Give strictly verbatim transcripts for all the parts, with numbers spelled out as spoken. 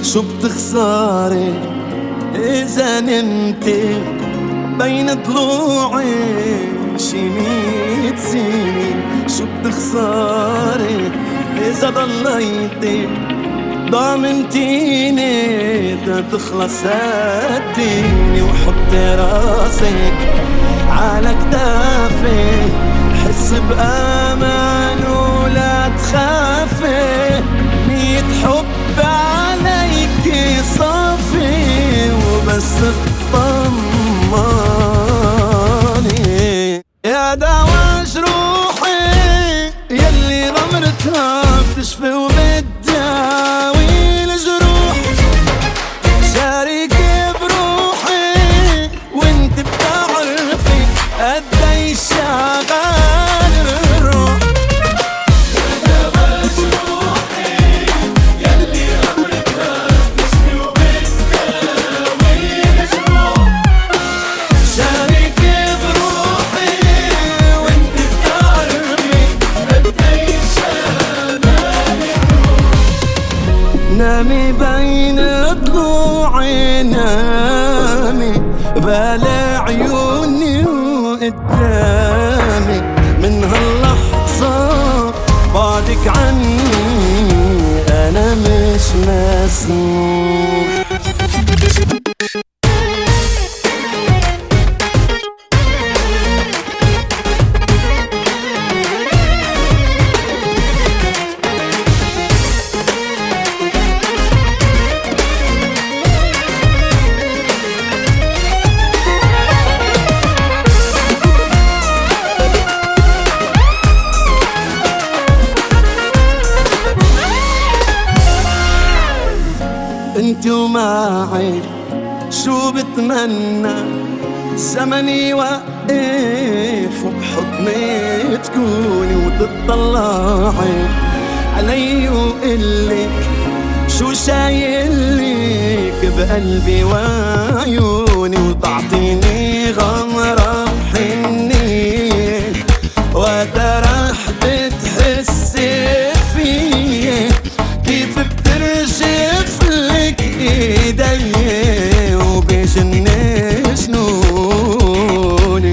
شو بتخسري إذا نمتي بين ضلوعي شي ميت سنة؟ شو بتخسري إذا ضليتي ضامنتيني تخلص هالديني؟ وحطي راسك على كتافي، حس بأمان ولا تخافي، ميت حب عليكي صافي وبس اطمني. يا دوا جروحي يلي غمرتها بتشفي وبتداوي الجروح، شاركي بروحي وانت بتعرفي قدي شغال الروح. يا دوا جروحي يلي غمرتها بتشفي وبتداوي الجروح، شاركي بروحي وانت بتعرفي قدي شغال الروح. نامي بين ضلوعي، نامي بلا عيوني وقدامي، من هاللحظة بعدك عني أنا مش مسموح. انت ومعي شو بتمنى زمن يوقف وبحضني تكوني وتطلعي علي وقلك شو شايلك بقلبي وعيوني، وتعطيني غمرة حنية وقت رح بتحسي فيي كيف بترجف لك ايدي وبجن جنوني.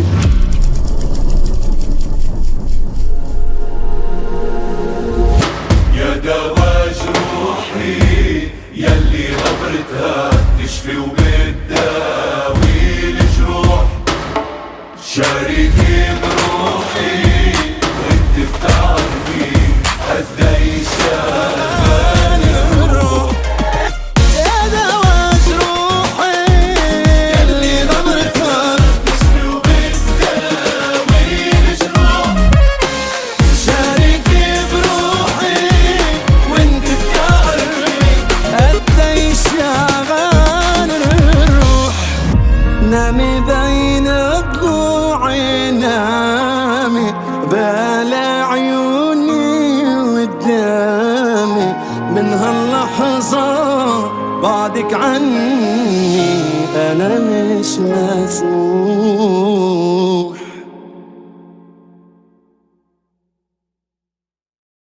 يا دوا جروحي يلي غمرتها تشفي وبتداوي الجروح، شاركي بروحي وانت بتعرفي قدي شغال الروح. يا دوا جروحي يلي غمرتها تشفي وبتداوي الجروح، شاركي بروحي وانت بتعرفي قدي شغال الروح. نامي بين ضلوعي، نامي بلا عيوني قدامي، من هاللحظة بعدك عني أنا مش مسموح.